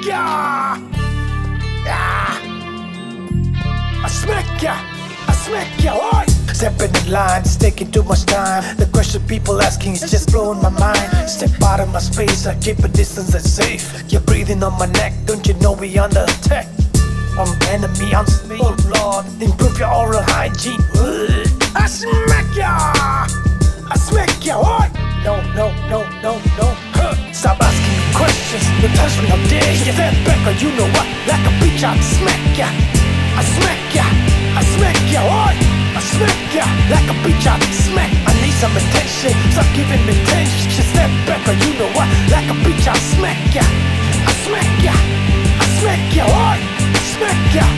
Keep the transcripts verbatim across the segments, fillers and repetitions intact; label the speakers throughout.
Speaker 1: ya! Ah. I smack ya! I smack ya! Oi! Stepping in line, it's taking too much time. The question people asking is just blowing my mind. Step out of my space, I keep a distance that's safe. You're breathing on my neck, don't you know we under attack? I'm enemy on speed. Oh Lord, improve your oral hygiene. I smack ya! I smack ya! Oi! No, no, no, no, no. Huh. Stop asking me questions. You touch me, how dare you? Step back or you know what? Like a bitch, I'll smack ya. I smack ya. I smack ya. Oi! I smack ya. Like a bitch, I'll smack. I need some attention. Stop giving me attention. Step back or you know what? Like a bitch, I'll smack ya. I smack ya. I smack ya. Oi! I smack ya.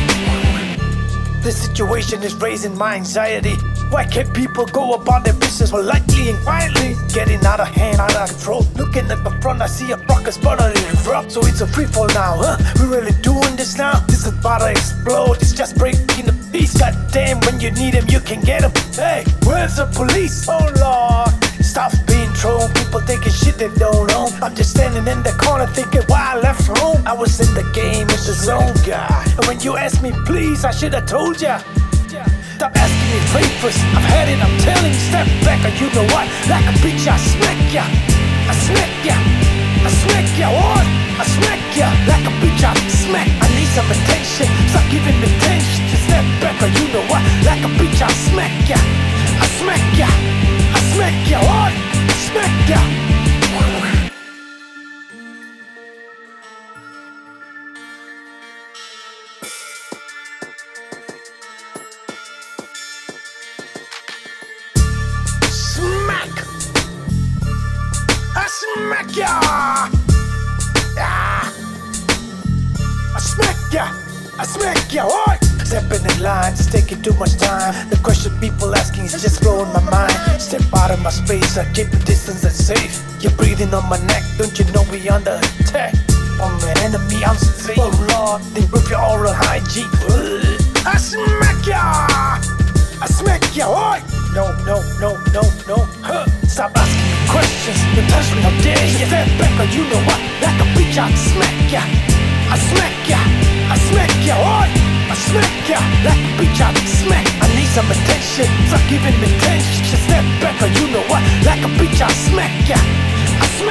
Speaker 1: This situation is raising my anxiety. Why can't people go about their business politely and quietly? Getting out of hand, out of control. Looking at the front, I see a rocket spotted in rock. So it's a free fall now, huh? We really doing this now? This is about to explode. It's just breaking the peace. Goddamn, when you need him, you can get him. Hey, where's the police? Oh Lord, stop being trolled. People taking shit they don't own. I'm just standing in the corner thinking why I left home. I was in the game, in the zone, guy. And when you asked me, please, I should have told ya. Stop asking me favors, I've had it, I'm telling you. Step back or you know what? Like a bitch, I smack ya. I smack ya. I smack ya, what? I smack ya. Like a bitch, I smack. I need some attention, stop giving me attention. Step back or you know what? Like a bitch, I smack ya. I smack ya. I smack ya, what? I smack ya. I smack ya! Ah. I smack ya! I smack ya! Oi! Stepping in line, it's taking too much time. The question people asking is just blowing my mind. Step out of my space, I keep a distance that's safe. You're breathing on my neck, don't you know we under attack? I'm an enemy on street. Oh Lord, improve your oral hygiene. I smack ya! I smack ya! Oi! No, no, no, no, no. Huh. Stop asking me questions. You touch me, how dare you? Step back or you know what? Like a bitch, I'll smack ya. I smack ya. I smack ya. Oi! I smack ya. Like a bitch, I'll smack. I need some attention. Stop giving me attention. Step back or you know what? Like a bitch, I'll smack ya. I smack